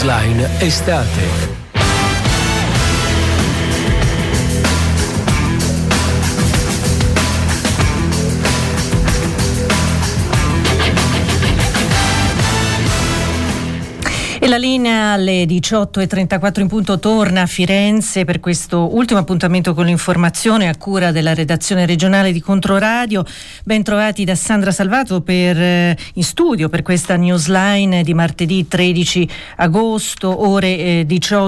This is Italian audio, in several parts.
Newsline estate. E la linea alle 18:34 in punto torna a Firenze per questo ultimo appuntamento con l'informazione a cura della redazione regionale di Controradio. Ben trovati da Sandra Salvato in studio per questa Newsline di martedì 13 agosto, ore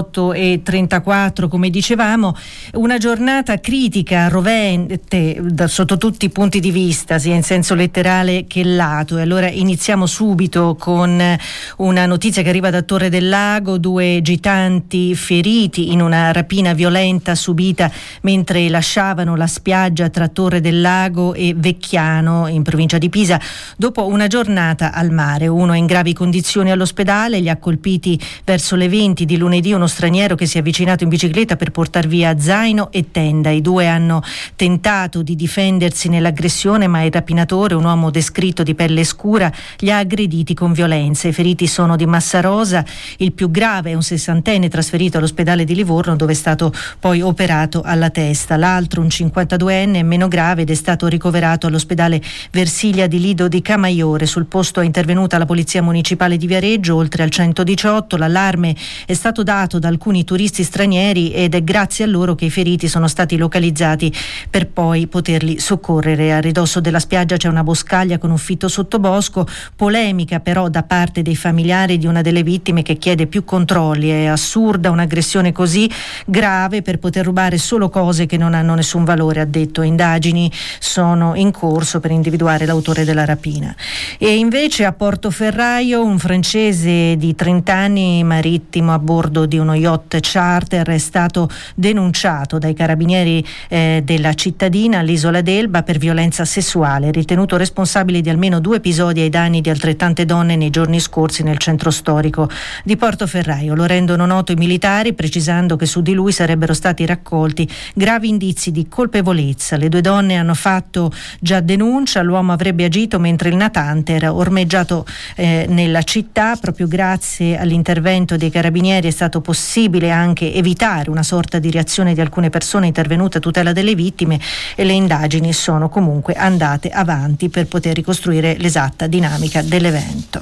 18:34, come dicevamo. Una giornata critica, rovente sotto tutti i punti di vista, sia in senso letterale che lato. E allora iniziamo subito con una notizia che arriva da Torre del Lago: 2 gitanti feriti in una rapina violenta subita mentre lasciavano la spiaggia tra Torre del Lago e Vecchiano in provincia di Pisa dopo una giornata al mare. Uno è in gravi condizioni all'ospedale, li ha colpiti verso le 20 di lunedì uno straniero che si è avvicinato in bicicletta per portar via zaino e tenda. I 2 hanno tentato di difendersi nell'aggressione, ma il rapinatore, un uomo descritto di pelle scura, li ha aggrediti con violenza. I feriti sono di Massarosa. Il più grave è un 60enne trasferito all'ospedale di Livorno, dove è stato poi operato alla testa. L'altro, un 52enne, è meno grave ed è stato ricoverato all'ospedale Versilia di Lido di Camaiore. Sul posto è intervenuta la polizia municipale di Viareggio, oltre al 118. L'allarme è stato dato da alcuni turisti stranieri ed è grazie a loro che i feriti sono stati localizzati per poi poterli soccorrere. A ridosso della spiaggia c'è una boscaglia con un fitto sottobosco. Polemica però da parte dei familiari di una delle vittime, che chiede più controlli. È assurda un'aggressione così grave per poter rubare solo cose che non hanno nessun valore, ha detto. Indagini sono in corso per individuare l'autore della rapina. E invece a Portoferraio un francese di 30 anni, marittimo a bordo di uno yacht charter, è stato denunciato dai carabinieri della cittadina all'isola d'Elba per violenza sessuale, ritenuto responsabile di almeno 2 episodi ai danni di altrettante donne nei giorni scorsi nel centro storico di Portoferraio. Lo rendono noto i militari, precisando che su di lui sarebbero stati raccolti gravi indizi di colpevolezza. Le 2 donne hanno fatto già denuncia. L'uomo avrebbe agito mentre il natante era ormeggiato nella città. Proprio grazie all'intervento dei carabinieri è stato possibile anche evitare una sorta di reazione di alcune persone intervenute a tutela delle vittime, e le indagini sono comunque andate avanti per poter ricostruire l'esatta dinamica dell'evento.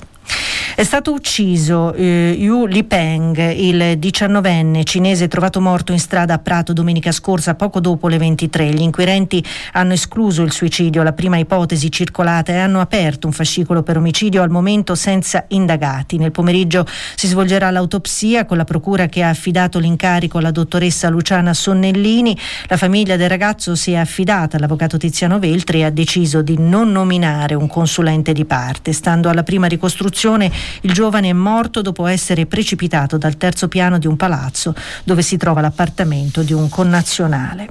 È stato ucciso Yu Lipeng, il 19enne cinese trovato morto in strada a Prato domenica scorsa poco dopo le 23. Gli inquirenti hanno escluso il suicidio, la prima ipotesi circolata, e hanno aperto un fascicolo per omicidio, al momento senza indagati. Nel pomeriggio si svolgerà l'autopsia con la procura che ha affidato l'incarico alla dottoressa Luciana Sonnellini. La famiglia del ragazzo si è affidata all'avvocato Tiziano Veltri e ha deciso di non nominare un consulente di parte. Stando alla prima ricostruzione, il giovane è morto dopo essere precipitato dal terzo piano di un palazzo dove si trova l'appartamento di un connazionale.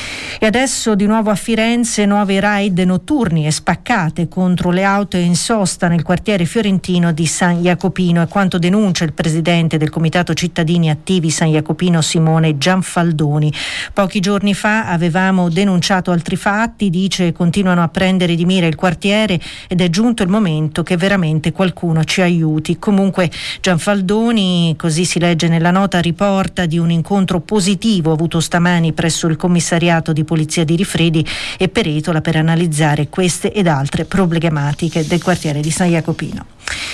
E adesso di nuovo a Firenze, nuovi raid notturni e spaccate contro le auto in sosta nel quartiere fiorentino di San Jacopino, è quanto denuncia il presidente del Comitato Cittadini Attivi San Jacopino, Simone Gianfaldoni. Pochi giorni fa avevamo denunciato altri fatti, dice, continuano a prendere di mira il quartiere ed è giunto il momento che veramente qualcuno ci aiuti. Comunque Gianfaldoni, così si legge nella nota, riporta di un incontro positivo avuto stamani presso il commissariato di polizia di Rifredi e Peretola per analizzare queste ed altre problematiche del quartiere di San Jacopino.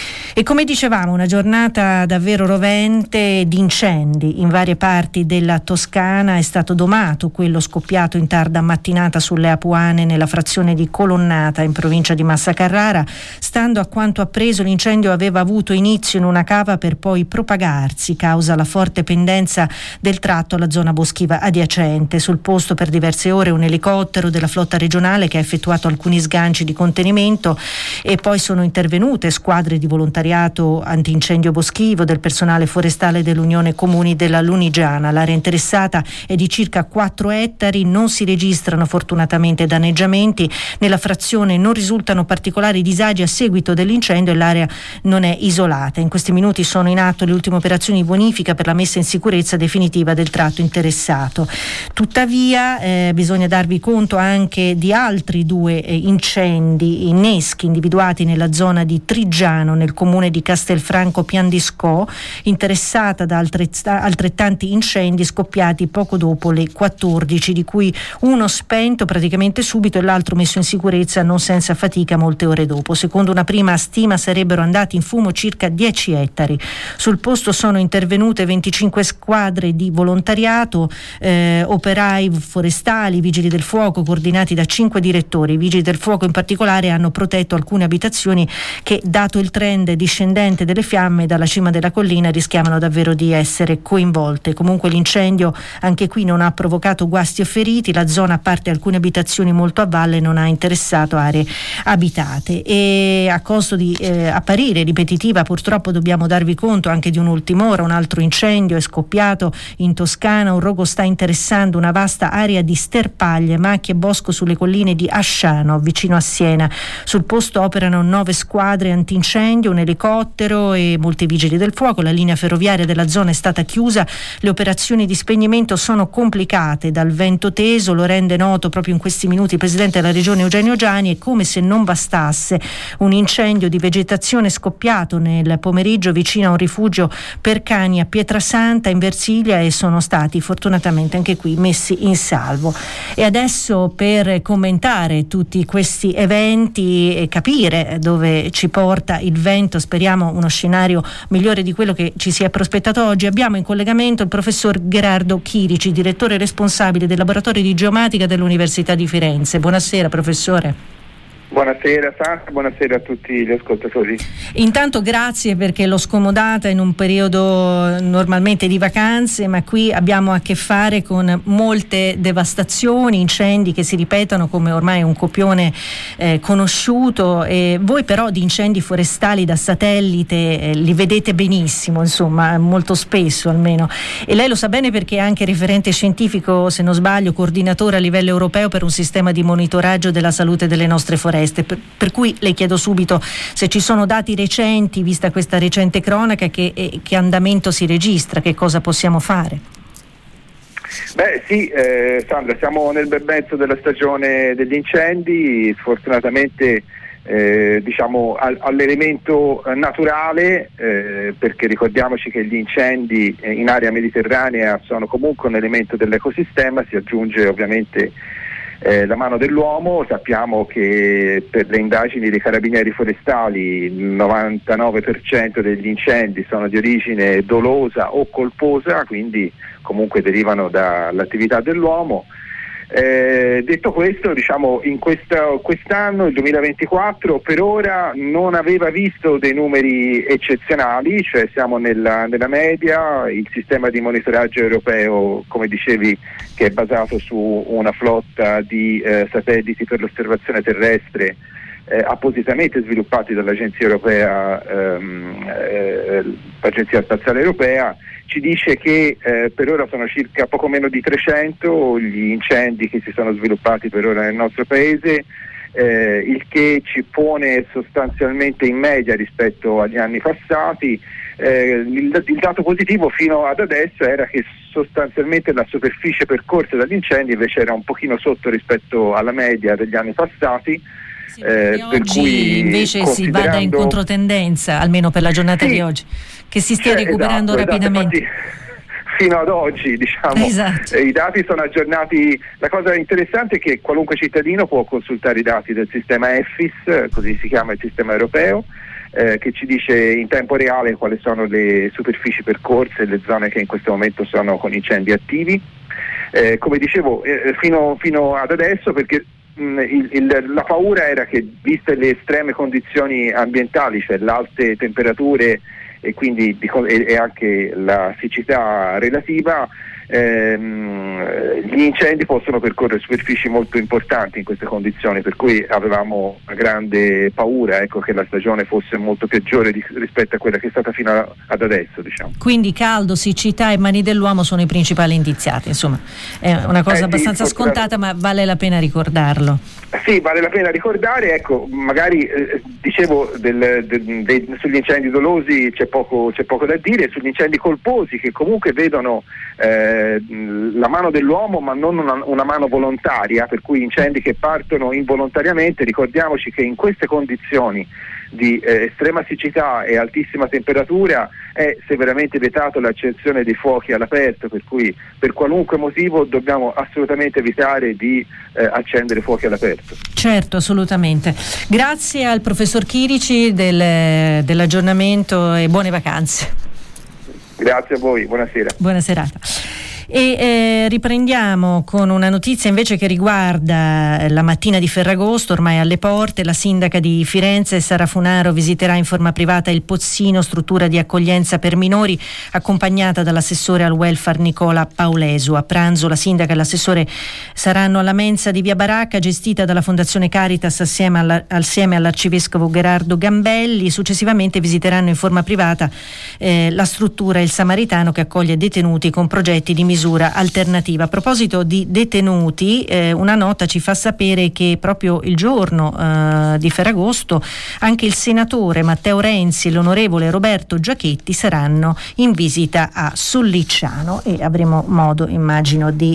E come dicevamo, una giornata davvero rovente di incendi in varie parti della Toscana. È stato domato quello scoppiato in tarda mattinata sulle Apuane nella frazione di Colonnata in provincia di Massa Carrara. Stando a quanto appreso, l'incendio aveva avuto inizio in una cava per poi propagarsi causa la forte pendenza del tratto alla zona boschiva adiacente. Sul posto per diverse ore un elicottero della flotta regionale che ha effettuato alcuni sganci di contenimento, e poi sono intervenute squadre di volontariato antincendio boschivo del personale forestale dell'Unione Comuni della Lunigiana. L'area interessata è di circa 4 ettari, non si registrano fortunatamente danneggiamenti. Nella frazione non risultano particolari disagi a seguito dell'incendio e l'area non è isolata. In questi minuti sono in atto le ultime operazioni di bonifica per la messa in sicurezza definitiva del tratto interessato. Tuttavia bisogna darvi conto anche di altri 2 incendi, inneschi individuati nella zona di Triggiano nel comune comune di Castelfranco Piandisco, interessata da altrettanti incendi scoppiati poco dopo le 14, di cui uno spento praticamente subito e l'altro messo in sicurezza non senza fatica molte ore dopo. Secondo una prima stima sarebbero andati in fumo circa 10 ettari. Sul posto sono intervenute 25 squadre di volontariato, operai forestali, vigili del fuoco coordinati da 5 direttori. I vigili del fuoco in particolare hanno protetto alcune abitazioni che, dato il trend discendente delle fiamme dalla cima della collina, rischiavano davvero di essere coinvolte. Comunque l'incendio anche qui non ha provocato guasti o feriti, la zona, a parte alcune abitazioni molto a valle, non ha interessato aree abitate. E a costo di apparire ripetitiva, purtroppo dobbiamo darvi conto anche di un'ultima ora. Un altro incendio è scoppiato in Toscana, un rogo sta interessando una vasta area di sterpaglie, macchie e bosco sulle colline di Asciano, vicino a Siena. Sul posto operano 9 squadre antincendio, un elicottero e molti vigili del fuoco. La linea ferroviaria della zona è stata chiusa, le operazioni di spegnimento sono complicate dal vento teso, lo rende noto proprio in questi minuti il presidente della regione Eugenio Giani, e come se non bastasse un incendio di vegetazione scoppiato nel pomeriggio vicino a un rifugio per cani a Pietrasanta in Versilia, e sono stati fortunatamente anche qui messi in salvo. E adesso, per commentare tutti questi eventi e capire dove ci porta il vento, speriamo uno scenario migliore di quello che ci si è prospettato oggi, abbiamo in collegamento il professor Gherardo Chirici, direttore responsabile del laboratorio di geomatica dell'Università di Firenze. Buonasera professore. Buonasera Sandra, buonasera a tutti gli ascoltatori. Intanto grazie, perché l'ho scomodata in un periodo normalmente di vacanze, ma qui abbiamo a che fare con molte devastazioni, incendi che si ripetono come ormai un copione conosciuto, e voi però di incendi forestali da satellite li vedete benissimo, insomma molto spesso almeno, e lei lo sa bene perché è anche referente scientifico, se non sbaglio coordinatore a livello europeo per un sistema di monitoraggio della salute delle nostre foreste. Per cui le chiedo subito se ci sono dati recenti, vista questa recente cronaca, che andamento si registra, che cosa possiamo fare? Beh sì, Sandra, siamo nel bel mezzo della stagione degli incendi, sfortunatamente diciamo all'elemento naturale, perché ricordiamoci che gli incendi in area mediterranea sono comunque un elemento dell'ecosistema, si aggiunge ovviamente la mano dell'uomo. Sappiamo che per le indagini dei carabinieri forestali il 99% degli incendi sono di origine dolosa o colposa, quindi comunque derivano dall'attività dell'uomo. Detto questo, diciamo in quest'anno, il 2024, per ora non aveva visto dei numeri eccezionali, cioè siamo nella media. Il sistema di monitoraggio europeo, come dicevi, che è basato su una flotta di satelliti per l'osservazione terrestre appositamente sviluppati dall'Agenzia Europea, l'Agenzia Spaziale Europea, ci dice che per ora sono circa poco meno di 300 gli incendi che si sono sviluppati per ora nel nostro paese, il che ci pone sostanzialmente in media rispetto agli anni passati. Il dato positivo fino ad adesso era che sostanzialmente la superficie percorsa dagli incendi invece era un pochino sotto rispetto alla media degli anni passati. Sì, per oggi cui, invece si vada in controtendenza, almeno per la giornata di oggi, che si stia recuperando rapidamente. Infatti, fino ad oggi, diciamo, esatto. I dati sono aggiornati. La cosa interessante è che qualunque cittadino può consultare i dati del sistema EFIS, così si chiama il sistema europeo, che ci dice in tempo reale quali sono le superfici percorse e le zone che in questo momento sono con incendi attivi. Come dicevo, fino ad adesso, perché la paura era che, viste le estreme condizioni ambientali, cioè le alte temperature e quindi e anche la siccità relativa, gli incendi possono percorrere superfici molto importanti in queste condizioni, per cui avevamo una grande paura, ecco, che la stagione fosse molto peggiore rispetto a quella che è stata fino ad adesso, diciamo. Quindi caldo, siccità e mani dell'uomo sono i principali indiziati, insomma è una cosa abbastanza scontata, ma vale la pena ricordarlo. Sì, vale la pena ricordare, ecco, magari dicevo sugli incendi dolosi c'è poco da dire, sugli incendi colposi, che comunque vedono la mano dell'uomo ma non una mano volontaria, per cui incendi che partono involontariamente. Ricordiamoci che in queste condizioni di estrema siccità e altissima temperatura è severamente vietato l'accensione dei fuochi all'aperto, per cui per qualunque motivo dobbiamo assolutamente evitare di accendere fuochi all'aperto. Certo, assolutamente. Grazie al professor Chirici dell'aggiornamento e buone vacanze. Grazie a voi, buonasera. Buona serata. E riprendiamo con una notizia invece che riguarda la mattina di Ferragosto, ormai alle porte. La sindaca di Firenze, Sara Funaro, visiterà in forma privata il Pozzino, struttura di accoglienza per minori, accompagnata dall'assessore al welfare Nicola Paulesu. A pranzo la sindaca e l'assessore saranno alla mensa di Via Baracca, gestita dalla Fondazione Caritas assieme all'arcivescovo Gerardo Gambelli. Successivamente visiteranno in forma privata la struttura Il Samaritano, che accoglie detenuti con progetti di misura alternativa. A proposito di detenuti, una nota ci fa sapere che proprio il giorno di Ferragosto anche il senatore Matteo Renzi e l'onorevole Roberto Giachetti saranno in visita a Sollicciano e avremo modo, immagino, di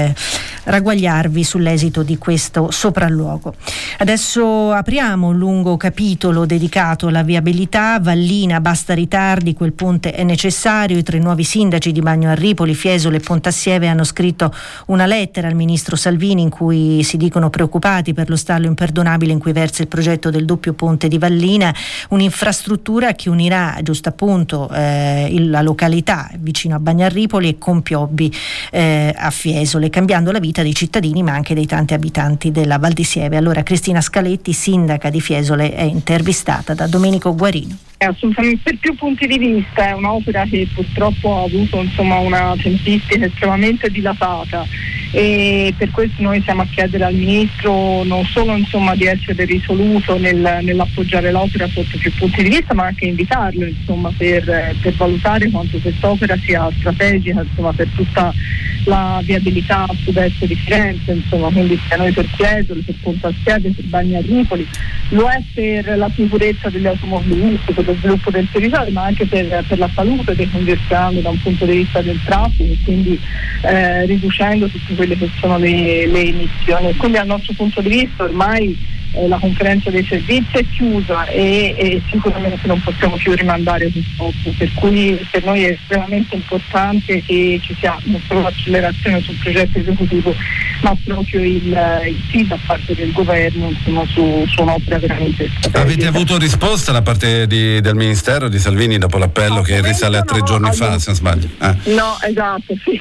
ragguagliarvi sull'esito di questo sopralluogo. Adesso apriamo un lungo capitolo dedicato alla viabilità. Vallina, basta ritardi, quel ponte è necessario. I 3 nuovi sindaci di Bagno a Ripoli, Fiesole e Pontassieve hanno scritto una lettera al ministro Salvini in cui si dicono preoccupati per lo stallo imperdonabile in cui versa il progetto del doppio ponte di Vallina, un'infrastruttura che unirà giusto appunto la località vicino a Bagnarripoli e Compiobbi a Fiesole, cambiando la vita dei cittadini ma anche dei tanti abitanti della Val di Sieve. Allora Cristina Scaletti, sindaca di Fiesole, è intervistata da Domenico Guarino. Assolutamente, per più punti di vista è un'opera che purtroppo ha avuto una tempistica estremamente dilatata e per questo noi siamo a chiedere al Ministro non solo di essere risoluto nell'appoggiare l'opera sotto più punti di vista, ma anche invitarlo per valutare quanto quest'opera sia strategica per tutta la viabilità a sud-est di Firenze, quindi sia noi per Fiesole, per Pontassieve, per Bagnarripoli, lo è per la sicurezza degli automobilisti, per lo sviluppo del territorio, ma anche per la salute dei congestionati da un punto di vista del traffico, quindi riducendo tutte quelle che sono le emissioni. Quindi dal nostro punto di vista ormai la conferenza dei servizi è chiusa e sicuramente non possiamo più rimandare questo, per cui per noi è estremamente importante che ci sia non solo l'accelerazione sul progetto esecutivo ma proprio il sì da parte del governo su un'opera veramente strategica. Avete avuto risposta da parte del Ministero di Salvini dopo l'appello che risale a 3 giorni fa, se non sbaglio? No, esatto, sì,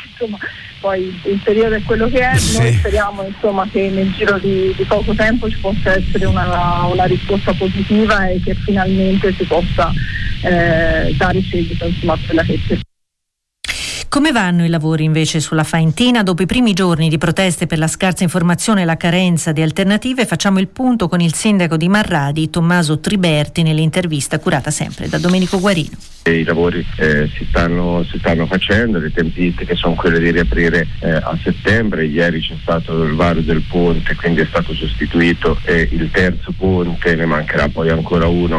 poi il periodo è quello che è, sì. Noi speriamo che nel giro di poco tempo ci possa essere una risposta positiva e che finalmente si possa dare seguito a quella che è. Come vanno i lavori invece sulla Faentina? Dopo i primi giorni di proteste per la scarsa informazione e la carenza di alternative, facciamo il punto con il sindaco di Marradi, Tommaso Triberti, nell'intervista curata sempre da Domenico Guarino. I lavori si stanno facendo, le tempistiche sono quelle di riaprire a settembre. Ieri c'è stato il varo del ponte, quindi è stato sostituito il terzo ponte, ne mancherà poi ancora uno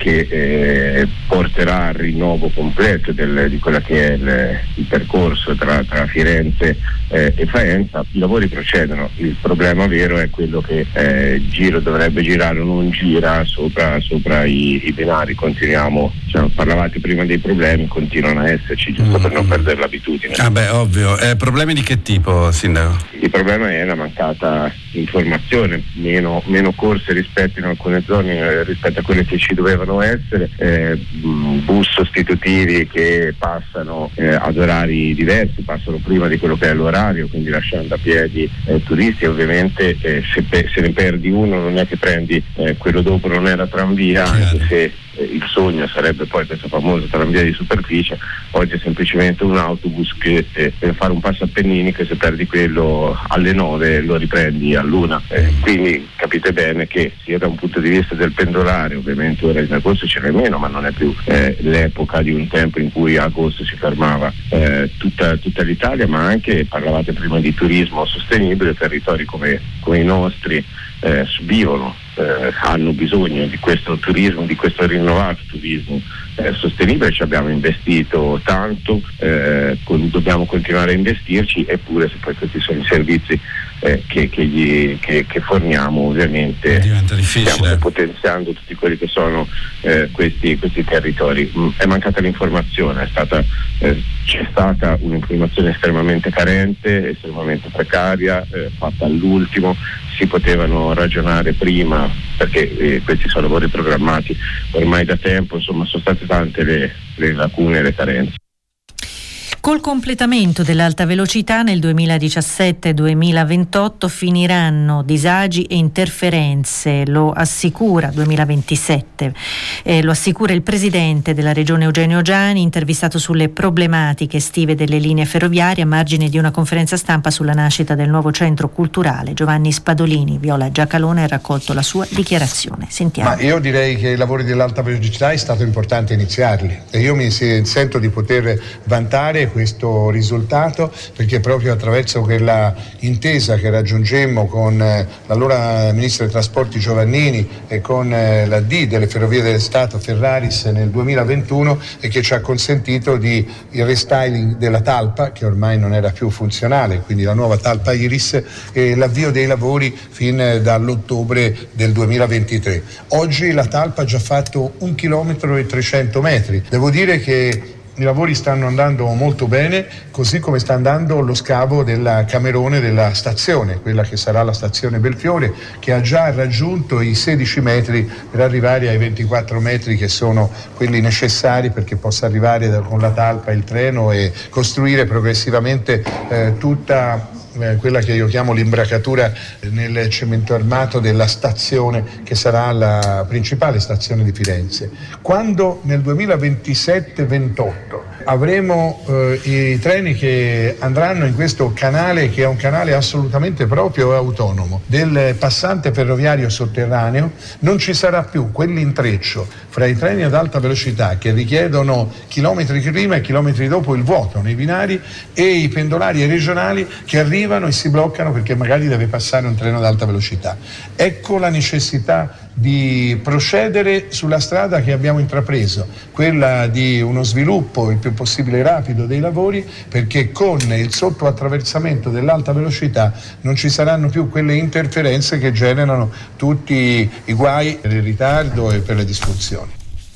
che porterà al rinnovo completo di quella che è il percorso tra Firenze e Faenza. I lavori procedono, il problema vero è quello che dovrebbe girare o non gira sopra i binari. Continuiamo, parlavate prima dei problemi, continuano a esserci, giusto per non perdere l'abitudine. Ovvio. Problemi di che tipo, sindaco? Il problema è la mancata informazione, meno corse rispetto in alcune zone rispetto a quelle che ci dovevano essere, bus sostitutivi che passano ad orari diversi, passano prima di quello che è l'orario, quindi lasciando a piedi turisti. Ovviamente se ne perdi uno non è che prendi quello dopo, non è la tranvia, anche se il sogno sarebbe poi questa famosa tranvia di superficie. Oggi è semplicemente un autobus che per fare un passo Appennini, che se perdi quello alle 9 lo riprendi all'1, quindi capite bene che sia da un punto di vista del pendolare, ovviamente ora in agosto ce n'è meno, ma non è più l'epoca di un tempo in cui a agosto si fermava tutta l'Italia, ma anche, parlavate prima di turismo sostenibile, territori come i nostri subivano hanno bisogno di questo turismo, di questo rinnovato turismo sostenibile. Ci abbiamo investito tanto, dobbiamo continuare a investirci, eppure se poi questi sono i servizi che forniamo, ovviamente diventa difficile. Stiamo potenziando tutti quelli che sono questi territori. È mancata l'informazione, c'è stata un'informazione estremamente carente, estremamente precaria, fatta all'ultimo. Si potevano ragionare prima, perché questi sono lavori programmati ormai da tempo, insomma sono state tante le lacune e le carenze. Col completamento dell'alta velocità nel 2017-2028 finiranno disagi e interferenze, lo assicura 2027. Lo assicura il presidente della regione Eugenio Giani, intervistato sulle problematiche estive delle linee ferroviarie a margine di una conferenza stampa sulla nascita del nuovo centro culturale. Giovanni Spadolini, Viola Giacalone, ha raccolto la sua dichiarazione. Sentiamo. Ma io direi che i lavori dell'alta velocità è stato importante iniziarli e io mi sento di poter vantare questo risultato, perché proprio attraverso quella intesa che raggiungemmo con l'allora ministro dei trasporti Giovannini e con la D delle Ferrovie dello Stato Ferraris nel 2021, e che ci ha consentito il restyling della talpa, che ormai non era più funzionale, quindi la nuova talpa Iris, e l'avvio dei lavori fin dall'ottobre del 2023. Oggi la talpa ha già fatto 1,3 km. Devo dire che i lavori stanno andando molto bene, così come sta andando lo scavo della Camerone della stazione, quella che sarà la stazione Belfiore, che ha già raggiunto i 16 metri per arrivare ai 24 metri che sono quelli necessari perché possa arrivare con la talpa il treno e costruire progressivamente tutta quella che io chiamo l'imbracatura nel cemento armato della stazione, che sarà la principale stazione di Firenze. Quando nel 2027-28 avremo i treni che andranno in questo canale, che è un canale assolutamente proprio e autonomo, del passante ferroviario sotterraneo, non ci sarà più quell'intreccio fra i treni ad alta velocità che richiedono chilometri prima e chilometri dopo il vuoto nei binari e i pendolari regionali che arrivano e si bloccano perché magari deve passare un treno ad alta velocità. Ecco la necessità di procedere sulla strada che abbiamo intrapreso, quella di uno sviluppo il più possibile rapido dei lavori, perché con il sottoattraversamento dell'alta velocità non ci saranno più quelle interferenze che generano tutti i guai per il ritardo e per le disfunzioni.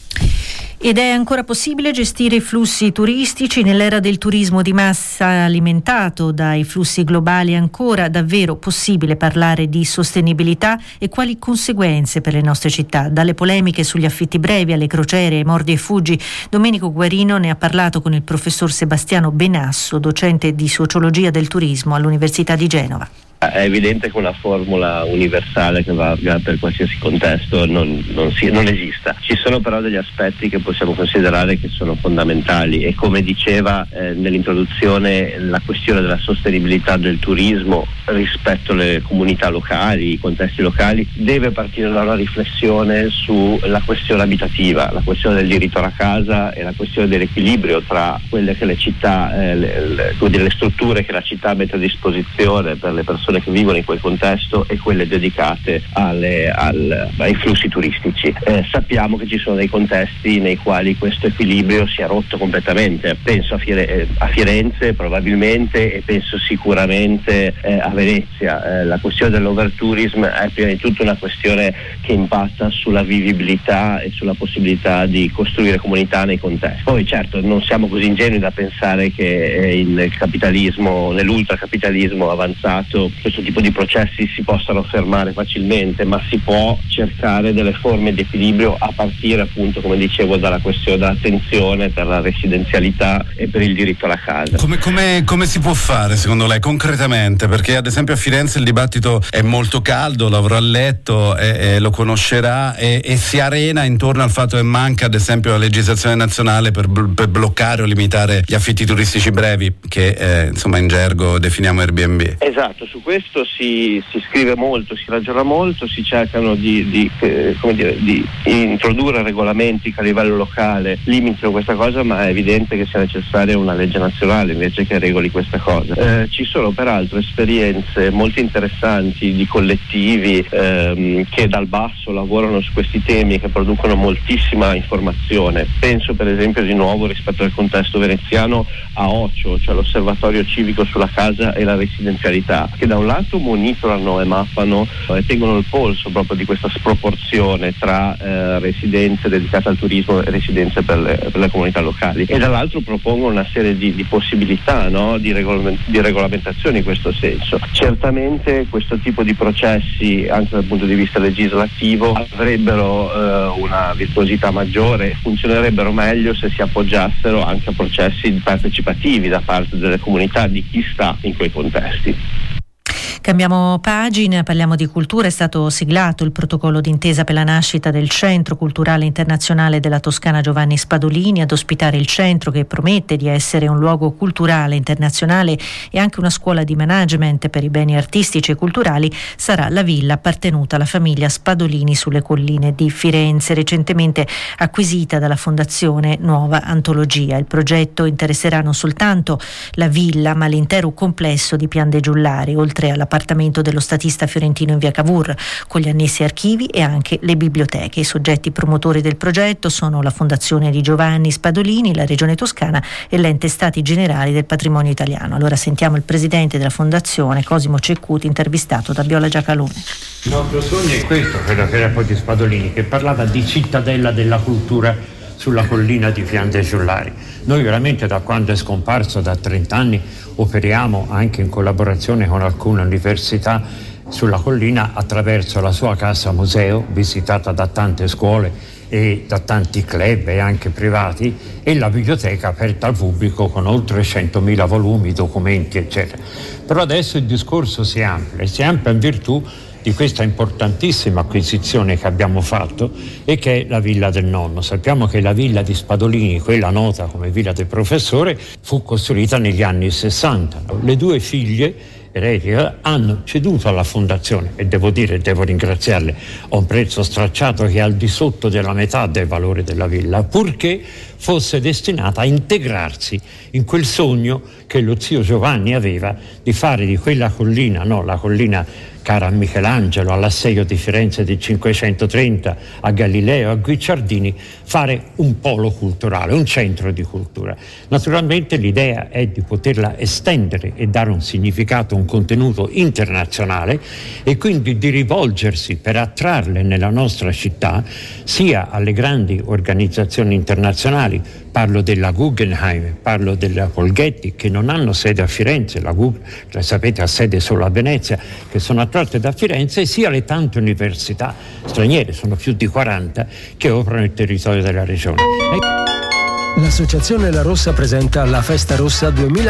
Ed è ancora possibile gestire i flussi turistici nell'era del turismo di massa alimentato dai flussi globali? È ancora davvero possibile parlare di sostenibilità e quali conseguenze per le nostre città? Dalle polemiche sugli affitti brevi alle crociere, ai mordi e fuggi, Domenico Guarino ne ha parlato con il professor Sebastiano Benasso, docente di sociologia del turismo all'Università di Genova. È evidente che una formula universale che valga per qualsiasi contesto non esista. Ci sono però degli aspetti che possiamo considerare che sono fondamentali e, come diceva nell'introduzione, la questione della sostenibilità del turismo rispetto alle comunità locali, i contesti locali, deve partire da una riflessione sulla questione abitativa, la questione del diritto alla casa e la questione dell'equilibrio tra quelle che le città, le strutture che la città mette a disposizione per le persone che vivono in quel contesto e quelle dedicate ai flussi turistici. Sappiamo che ci sono dei contesti nei quali questo equilibrio si è rotto completamente. Penso a Firenze probabilmente, e penso sicuramente a Venezia. La questione dell'overtourism è prima di tutto una questione che impatta sulla vivibilità e sulla possibilità di costruire comunità nei contesti. Poi certo non siamo così ingenui da pensare che nel capitalismo, nell'ultracapitalismo avanzato, questo tipo di processi si possano fermare facilmente, ma si può cercare delle forme di equilibrio a partire, appunto, come dicevo, dalla questione dell'attenzione per la residenzialità e per il diritto alla casa. Come si può fare secondo lei concretamente? Perché ad esempio a Firenze il dibattito è molto caldo, l'avrà letto e lo conoscerà e si arena intorno al fatto che manca ad esempio la legislazione nazionale per bloccare o limitare gli affitti turistici brevi che insomma in gergo definiamo Airbnb. Esatto, su questo si scrive molto, si ragiona molto, si cercano di introdurre regolamenti che a livello locale limitino questa cosa, ma è evidente che sia necessaria una legge nazionale invece che regoli questa cosa. Ci sono peraltro esperienze molto interessanti di collettivi che dal basso lavorano su questi temi e che producono moltissima informazione. Penso per esempio di nuovo rispetto al contesto veneziano a OCIO, cioè l'Osservatorio Civico sulla Casa e la Residenzialità, che da un lato monitorano e mappano e tengono il polso proprio di questa sproporzione tra residenze dedicate al turismo e residenze per le comunità locali, e dall'altro propongono una serie di possibilità, no? di regolamentazioni in questo senso. Certamente questo tipo di processi anche dal punto di vista legislativo avrebbero una virtuosità maggiore, funzionerebbero meglio se si appoggiassero anche a processi partecipativi da parte delle comunità, di chi sta in quei contesti. Cambiamo pagina, parliamo di cultura. È stato siglato il protocollo d'intesa per la nascita del Centro Culturale Internazionale della Toscana Giovanni Spadolini. Ad ospitare il centro, che promette di essere un luogo culturale internazionale e anche una scuola di management per i beni artistici e culturali, sarà la villa appartenuta alla famiglia Spadolini sulle colline di Firenze, recentemente acquisita dalla Fondazione Nuova Antologia. Il progetto interesserà non soltanto la villa, ma l'intero complesso di Pian de Giullari, oltre all'appartamento dello statista fiorentino in via Cavour, con gli annessi archivi e anche le biblioteche. I soggetti promotori del progetto sono la Fondazione di Giovanni Spadolini, la Regione Toscana e l'Ente Stati Generali del Patrimonio Italiano. Allora sentiamo il presidente della Fondazione, Cosimo Ceccuti, intervistato da Viola Giacalone. Il nostro sogno è questo, quello che era poi di Spadolini, che parlava di cittadella della cultura sulla collina di Pian de Giullari. Noi veramente, da quando è scomparso, da 30 anni, operiamo anche in collaborazione con alcune università sulla collina attraverso la sua casa museo, visitata da tante scuole e da tanti club e anche privati, e la biblioteca aperta al pubblico con oltre 100.000 volumi, documenti eccetera. Però adesso il discorso si amplia in virtù di questa importantissima acquisizione che abbiamo fatto, e che è la villa del nonno. Sappiamo che la villa di Spadolini, quella nota come villa del professore, fu costruita negli anni 60. Le due figlie eretiche hanno ceduto alla fondazione, e devo ringraziarle, a un prezzo stracciato che è al di sotto della metà del valore della villa, purché fosse destinata a integrarsi in quel sogno che lo zio Giovanni aveva di fare di quella collina, la collina cara a Michelangelo, all'Asseio di Firenze del 530, a Galileo, a Guicciardini, fare un polo culturale, un centro di cultura. Naturalmente l'idea è di poterla estendere e dare un significato, un contenuto internazionale, e quindi di rivolgersi per attrarle nella nostra città sia alle grandi organizzazioni internazionali. Parlo della Guggenheim, parlo della Polghetti, che non hanno sede a Firenze, la sapete, ha sede solo a Venezia, che sono attratte da Firenze, sia le tante università straniere, sono più di 40, che operano nel territorio della regione. L'Associazione La Rossa presenta la Festa Rossa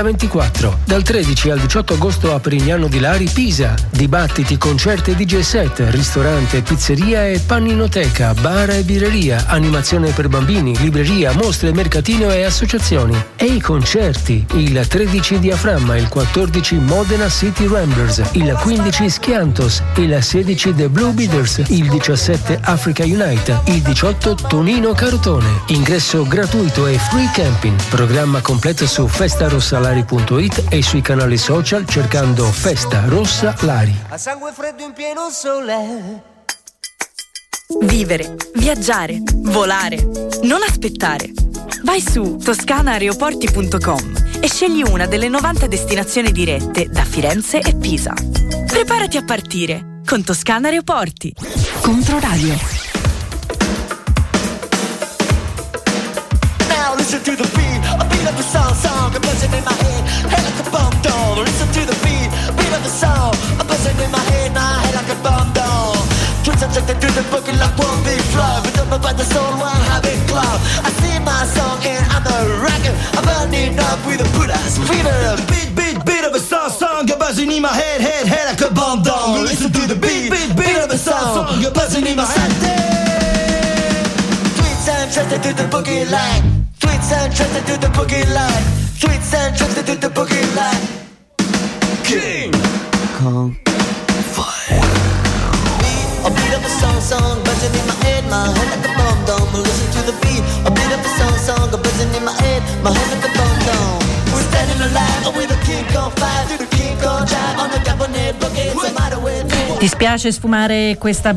2024. Dal 13 al 18 agosto a Perignano di Lari, Pisa. Dibattiti, concerti, DJ set, ristorante, pizzeria e panninoteca, bar e birreria, animazione per bambini, libreria, mostre, mercatino e associazioni. E i concerti. Il 13 Diaframma, il 14 Modena City Ramblers, il 15 Schiantos, il 16 The Blue Beaters, il 17 Africa Unite, il 18 Tonino Carotone. Ingresso gratuito e free camping. Programma completo su festarossalari.it e sui canali social cercando Festa Rossa Lari. A sangue freddo in pieno sole. Vivere, viaggiare, volare, non aspettare. Vai su toscanaaeroporti.com e scegli una delle 90 destinazioni dirette da Firenze e Pisa. Preparati a partire con Toscana Aeroporti. Controradio. Listen to the beat of the song, a buzzing in my head like a bomb down. Listen to the beat of the song, a buzzing in my head like a bomb down. Twins subjected to the booking like one big flow, but don't know about the soul, one habit club. I sing my song and I'm a rocker, I'm burning up with a Buddha's fever. Beat of a song, a buzzing in my head like a bomb down. Listen to the beat of the song, a buzzing in my head. Twins subjected to the boogie line. Tweets and trusted to the boogie line. Tweets and trusted to the boogie line. King Kong. A beat of a song, buzzing in my head like a bomb dome. Listen to the beat, a beat of a song, buzzing in my head like a bomb dome. We're standing alive with a King Kong fire, through the King Kong drive on the cabinet boogie. What's the matter with me? Dispiace sfumare questo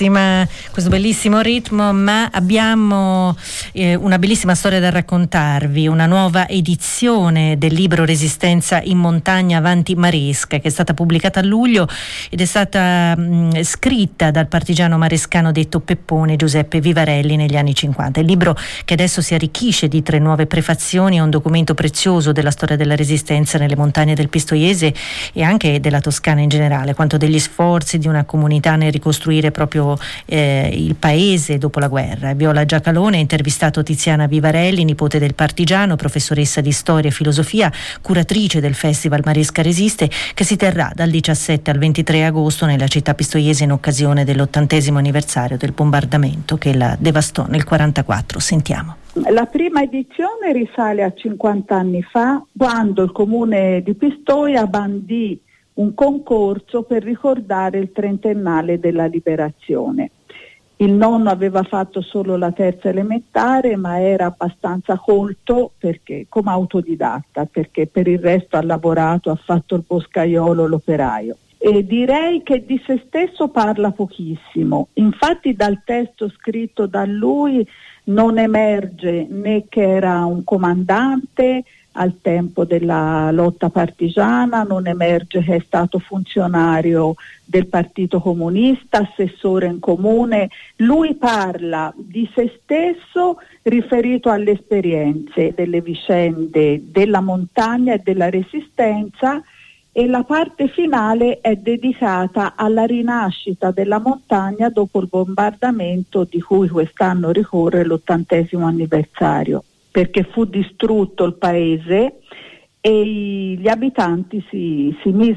bellissimo ritmo, ma abbiamo una bellissima storia da raccontarvi, una nuova edizione del libro Resistenza in montagna avanti Maresca, che è stata pubblicata a luglio ed è stata scritta dal partigiano marescano detto Peppone Giuseppe Vivarelli negli anni 50. Il libro, che adesso si arricchisce di 3 nuove prefazioni, è un documento prezioso della storia della resistenza nelle montagne del Pistoiese e anche della Toscana in generale, quanto degli sforzi di una comunità nel ricostruire proprio il paese dopo la guerra. Viola Giacalone ha intervistato Tiziana Vivarelli, nipote del partigiano, professoressa di storia e filosofia, curatrice del Festival Maresca Resiste, che si terrà dal 17 al 23 agosto nella città pistoiese in occasione dell'80° anniversario del bombardamento che la devastò nel 1944. Sentiamo. La prima edizione risale a 50 anni fa, quando il comune di Pistoia bandì un concorso per ricordare il 30ennale della liberazione. Il nonno aveva fatto solo la terza elementare, ma era abbastanza colto come autodidatta, perché per il resto ha lavorato, ha fatto il boscaiolo, l'operaio. E direi che di se stesso parla pochissimo. Infatti dal testo scritto da lui non emerge né che era un comandante al tempo della lotta partigiana, non emerge che è stato funzionario del Partito Comunista, assessore in comune. Lui parla di se stesso riferito alle esperienze, delle vicende della montagna e della resistenza, e la parte finale è dedicata alla rinascita della montagna dopo il bombardamento di cui quest'anno ricorre l'80° anniversario, perché fu distrutto il paese e gli abitanti si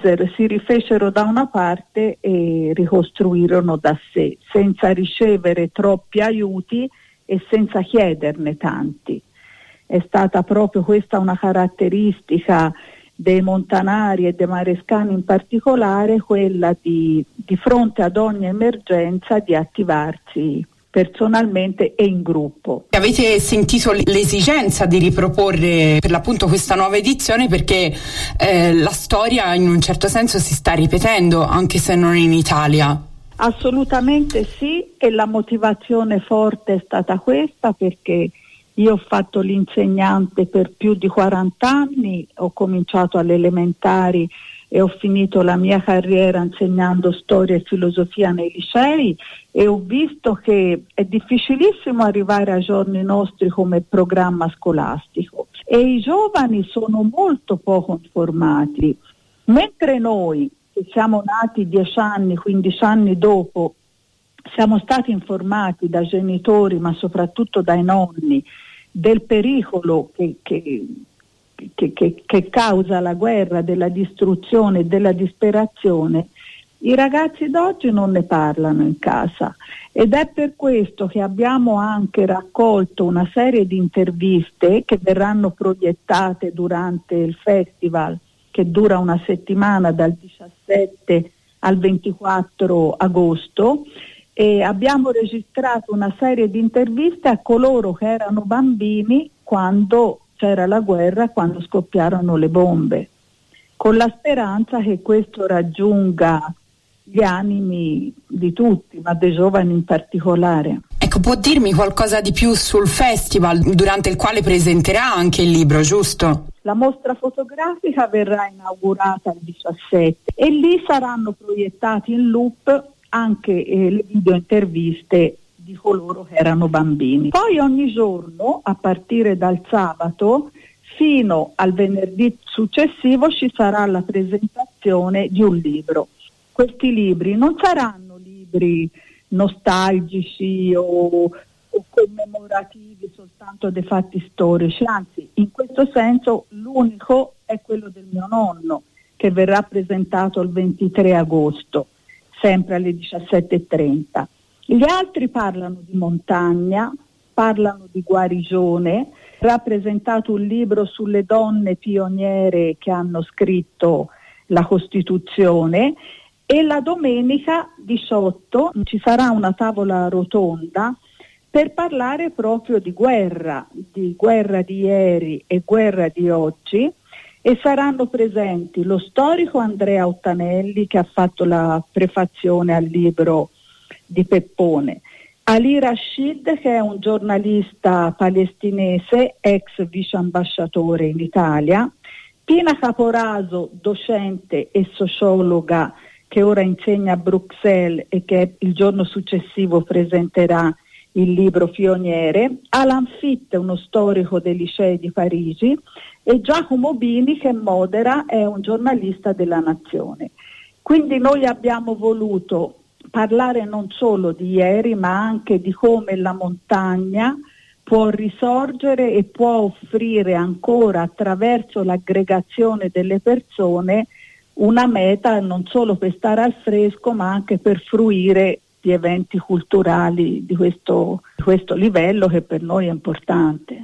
rifecero da una parte e ricostruirono da sé, senza ricevere troppi aiuti e senza chiederne tanti. È stata proprio questa una caratteristica dei montanari e dei marescani in particolare, quella di fronte ad ogni emergenza di attivarsi personalmente e in gruppo. Avete sentito l'esigenza di riproporre per l'appunto questa nuova edizione perché la storia in un certo senso si sta ripetendo, anche se non in Italia? Assolutamente sì, e la motivazione forte è stata questa, perché io ho fatto l'insegnante per più di 40 anni, ho cominciato alle elementari e ho finito la mia carriera insegnando storia e filosofia nei licei, e ho visto che è difficilissimo arrivare ai giorni nostri come programma scolastico e i giovani sono molto poco informati, mentre noi che siamo nati 10 anni, 15 anni dopo, siamo stati informati da genitori ma soprattutto dai nonni del pericolo che causa la guerra, della distruzione, della disperazione. I ragazzi d'oggi non ne parlano in casa, ed è per questo che abbiamo anche raccolto una serie di interviste che verranno proiettate durante il festival, che dura una settimana dal 17 al 24 agosto, e abbiamo registrato una serie di interviste a coloro che erano bambini quando c'era la guerra, quando scoppiarono le bombe, con la speranza che questo raggiunga gli animi di tutti, ma dei giovani in particolare. Ecco, può dirmi qualcosa di più sul festival durante il quale presenterà anche il libro, giusto? La mostra fotografica verrà inaugurata il 17 e lì saranno proiettati in loop anche le video interviste di coloro che erano bambini. Poi ogni giorno, a partire dal sabato fino al venerdì successivo, ci sarà la presentazione di un libro. Questi libri non saranno libri nostalgici o commemorativi soltanto dei fatti storici, anzi in questo senso l'unico è quello del mio nonno, che verrà presentato il 23 agosto, sempre alle 17:30. Gli altri parlano di montagna, parlano di guarigione. Rappresentato un libro sulle donne pioniere che hanno scritto la Costituzione, e la domenica 18 ci sarà una tavola rotonda per parlare proprio di guerra di ieri e guerra di oggi, e saranno presenti lo storico Andrea Ottanelli, che ha fatto la prefazione al libro di Peppone, Ali Rashid, che è un giornalista palestinese, ex vice ambasciatore in Italia, Pina Caporaso, docente e sociologa che ora insegna a Bruxelles e che il giorno successivo presenterà il libro Pioniere, Alan Fitt, uno storico dei licei di Parigi, e Giacomo Bini, che modera, è un giornalista della Nazione. Quindi noi abbiamo voluto parlare non solo di ieri, ma anche di come la montagna può risorgere e può offrire ancora, attraverso l'aggregazione delle persone, una meta non solo per stare al fresco, ma anche per fruire di eventi culturali di questo livello, che per noi è importante.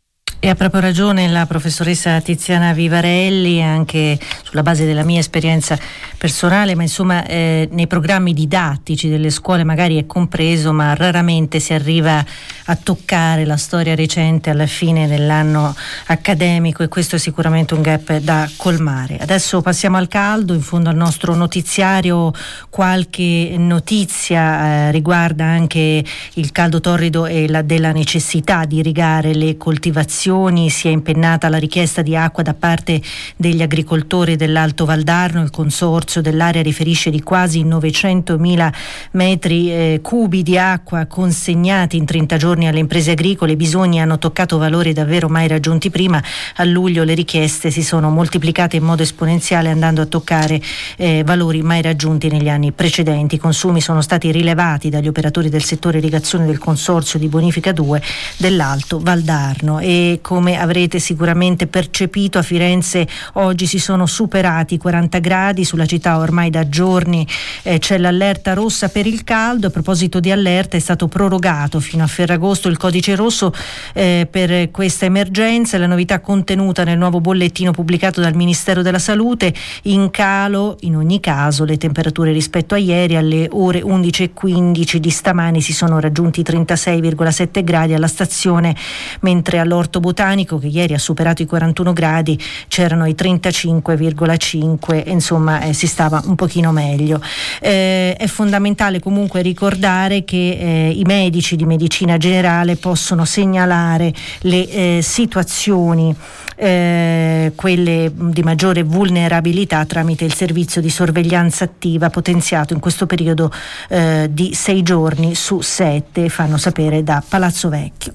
E ha proprio ragione la professoressa Tiziana Vivarelli, anche sulla base della mia esperienza personale, ma insomma nei programmi didattici delle scuole magari è compreso, ma raramente si arriva a toccare la storia recente alla fine dell'anno accademico, e questo è sicuramente un gap da colmare. Adesso passiamo al caldo. In fondo al nostro notiziario qualche notizia riguarda anche il caldo torrido e della necessità di irrigare le coltivazioni. Si è impennata la richiesta di acqua da parte degli agricoltori dell'Alto Valdarno. Il consorzio dell'area riferisce di quasi 900.000 metri cubi di acqua consegnati in 30 giorni alle imprese agricole. I bisogni hanno toccato valori davvero mai raggiunti prima. A luglio le richieste si sono moltiplicate in modo esponenziale, andando a toccare valori mai raggiunti negli anni precedenti. I consumi sono stati rilevati dagli operatori del settore irrigazione del consorzio di bonifica 2 dell'Alto Valdarno. E come avrete sicuramente percepito, a Firenze oggi si sono superati i 40 gradi, sulla città ormai da giorni c'è l'allerta rossa per il caldo. A proposito di allerta, è stato prorogato fino a Ferragosto il codice rosso per questa emergenza. La novità contenuta nel nuovo bollettino pubblicato dal Ministero della Salute: in calo in ogni caso le temperature rispetto a ieri. Alle ore 11:15 di stamani si sono raggiunti 36,7 gradi alla stazione, mentre all'Orto Botanico, che ieri ha superato i 41 gradi, c'erano i 35,5, insomma si stava un pochino meglio. È fondamentale comunque ricordare che i medici di medicina generale possono segnalare le situazioni, quelle di maggiore vulnerabilità, tramite il servizio di sorveglianza attiva potenziato in questo periodo di 6 giorni su 7, fanno sapere da Palazzo Vecchio.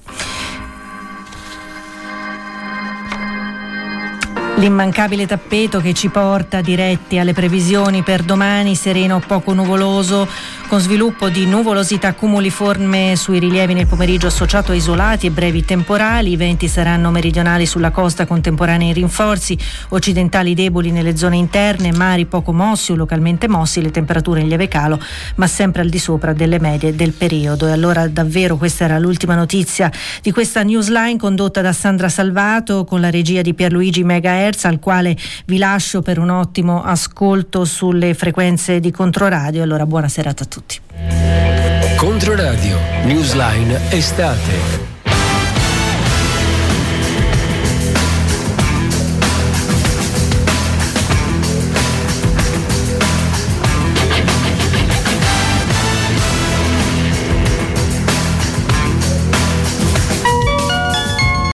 L'immancabile tappeto che ci porta diretti alle previsioni per domani: sereno o poco nuvoloso, con sviluppo di nuvolosità cumuliforme sui rilievi nel pomeriggio associato a isolati e brevi temporali. I venti saranno meridionali sulla costa con temporanei rinforzi, occidentali deboli nelle zone interne, mari poco mossi o localmente mossi, le temperature in lieve calo ma sempre al di sopra delle medie del periodo. E allora davvero questa era l'ultima notizia di questa Newsline, condotta da Sandra Salvato con la regia di Pierluigi Megahertz, al quale vi lascio per un ottimo ascolto sulle frequenze di Controradio. Allora buona serata a tutti. Controradio Newsline estate.